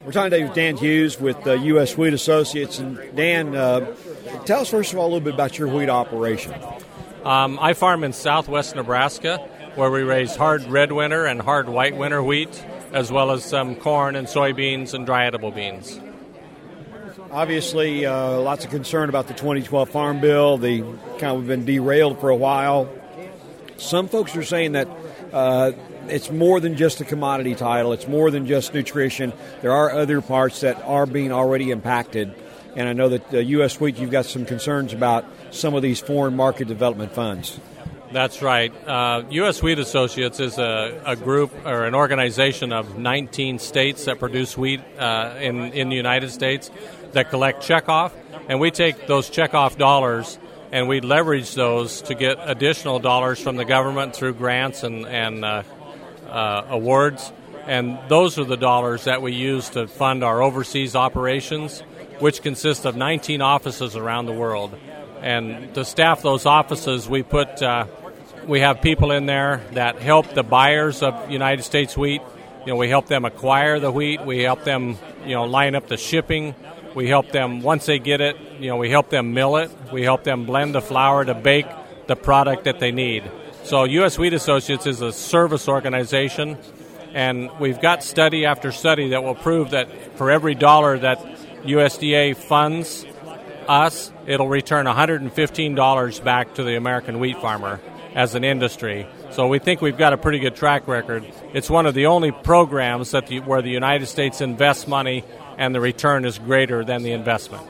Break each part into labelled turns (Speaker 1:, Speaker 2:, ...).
Speaker 1: We're talking today with Dan Hughes with U.S. Wheat Associates. And Dan, tell us first of all a little bit about your wheat operation.
Speaker 2: I farm in southwest Nebraska, where we raise hard red winter and hard white winter wheat, as well as some corn and soybeans and dry edible beans.
Speaker 1: Obviously, lots of concern about the 2012 Farm Bill. We've been derailed for a while. Some folks are saying that it's more than just a commodity title. It's more than just nutrition. There are other parts that are being already impacted. And I know that U.S. Wheat, you've got some concerns about some of these foreign market development funds.
Speaker 2: That's right. U.S. Wheat Associates is a group or an organization of 19 states that produce wheat in the United States that collect checkoff. And we take those checkoff dollars and we leverage those to get additional dollars from the government through grants and awards. And those are the dollars that we use to fund our overseas operations, which consist of 19 offices around the world. And to staff those offices, we have people in there that help the buyers of United States wheat. We help them acquire the wheat. We help them, line up the shipping. We help them, once they get it, we help them mill it. We help them blend the flour to bake the product that they need. So U.S. Wheat Associates is a service organization, and we've got study after study that will prove that for every dollar that USDA funds us, it'll return $115 back to the American wheat farmer as an industry. So we think we've got a pretty good track record. It's one of the only programs where the United States invests money and the return is greater than the investment.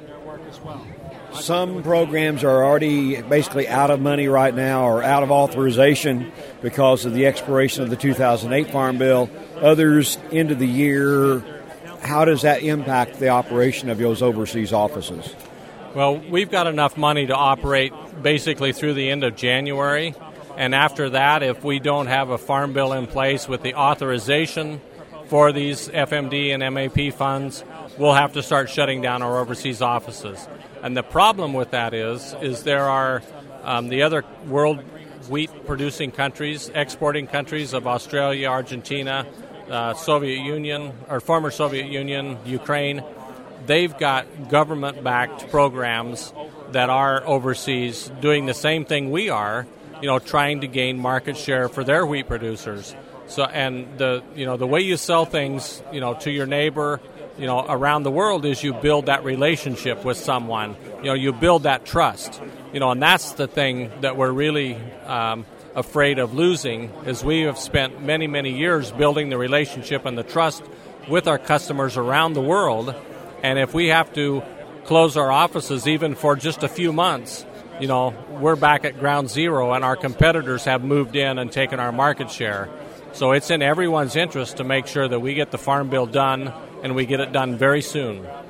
Speaker 1: Some programs are already basically out of money right now or out of authorization because of the expiration of the 2008 Farm Bill. Others end of the year. How does that impact the operation of those overseas offices?
Speaker 2: Well, we've got enough money to operate basically through the end of January. And after that, if we don't have a farm bill in place with the authorization for these FMD and MAP funds, we'll have to start shutting down our overseas offices. And the problem with that is there are the other world wheat-producing countries, exporting countries of Australia, Argentina, Soviet Union, or former Soviet Union, Ukraine. They've got government-backed programs that are overseas doing the same thing we are, trying to gain market share for their wheat producers. So, and the way you sell things, to your neighbor, around the world is you build that relationship with someone. You build that trust. And that's the thing that we're really afraid of losing, is we have spent many, many years building the relationship and the trust with our customers around the world. And if we have to close our offices even for just a few months, we're back at ground zero and our competitors have moved in and taken our market share. So it's in everyone's interest to make sure that we get the Farm Bill done and we get it done very soon.